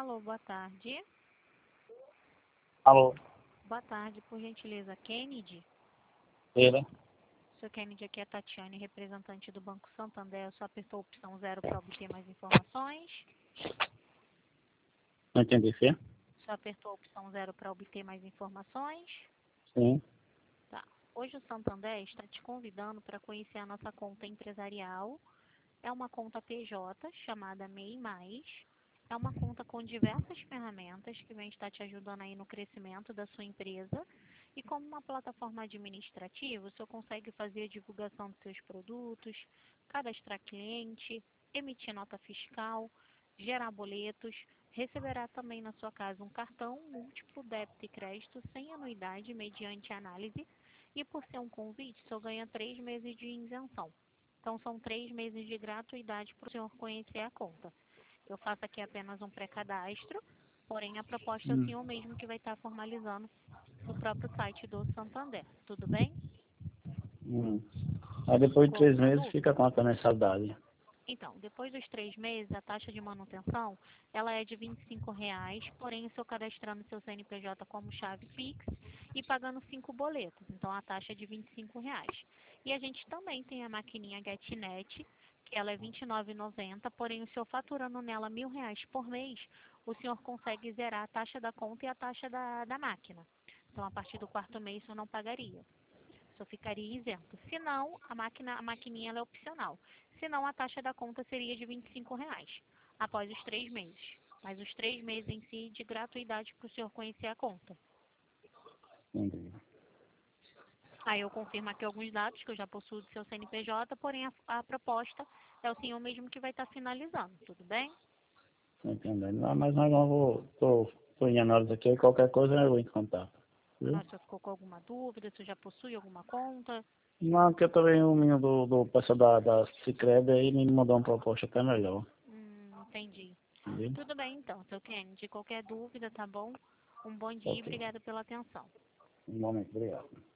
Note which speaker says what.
Speaker 1: Alô, boa tarde.
Speaker 2: Alô,
Speaker 1: Boa tarde, por gentileza, Kennedy.
Speaker 2: ele?
Speaker 1: Seu Kennedy, aqui é a Tatiane, representante do Banco Santander. Só apertou a opção 0 para obter mais informações.
Speaker 2: Não entendi, filho.
Speaker 1: Só apertou a opção 0 para obter mais informações.
Speaker 2: Sim.
Speaker 1: Tá. Hoje o Santander está te convidando para conhecer a nossa conta empresarial. É uma conta PJ chamada MEI Mais. É uma conta com diversas ferramentas que vem estar te ajudando aí no crescimento da sua empresa. E como uma plataforma administrativa, o senhor consegue fazer a divulgação dos seus produtos, cadastrar cliente, emitir nota fiscal, gerar boletos, receberá também na sua casa um cartão múltiplo débito e crédito sem anuidade mediante análise. E por ser um convite, o senhor ganha 3 meses de isenção. Então, são 3 meses de gratuidade para o senhor conhecer a conta. Eu faço aqui apenas um pré-cadastro, porém a proposta é o senhor mesmo que vai estar formalizando no próprio site do Santander. Tudo bem?
Speaker 2: Aí depois de
Speaker 1: Com
Speaker 2: 3
Speaker 1: alguma
Speaker 2: meses
Speaker 1: dúvida?
Speaker 2: fica quanto a mensalidade?
Speaker 1: Então, depois dos 3 meses, a taxa de manutenção ela é de R$ 25, porém o senhor cadastrando seu CNPJ como chave Pix e pagando 5 boletos. Então, a taxa é de R$ 25. E a gente também tem a maquininha GetNet, que ela é R$ 29,90, porém o senhor faturando nela R$ 1.000 por mês, o senhor consegue zerar a taxa da conta e a taxa da máquina. Então, a partir do 4º mês, o senhor não pagaria. Só ficaria isento. Se não, a maquininha ela é opcional. Se não, a taxa da conta seria de R$ 25 após os 3 meses. Mas os 3 meses em si de gratuidade para o senhor conhecer a conta.
Speaker 2: Entendi.
Speaker 1: Aí eu confirmo aqui alguns dados que eu já possuo do seu CNPJ, porém a proposta é o senhor mesmo que vai estar finalizando, tudo bem?
Speaker 2: Tô entendendo. Ah, mas nós não tô em análise aqui, qualquer coisa eu vou em contato. Viu?
Speaker 1: O senhor ficou com alguma dúvida, se já possui alguma conta?
Speaker 2: Não, porque também o menino do pessoal da Sicredi aí me mandou uma proposta até melhor.
Speaker 1: Entendi.
Speaker 2: Entendeu?
Speaker 1: Tudo bem então, seu Kennedy. Qualquer dúvida, tá bom? Um bom dia e
Speaker 2: Ok.
Speaker 1: obrigada pela atenção.
Speaker 2: Um momento, obrigado.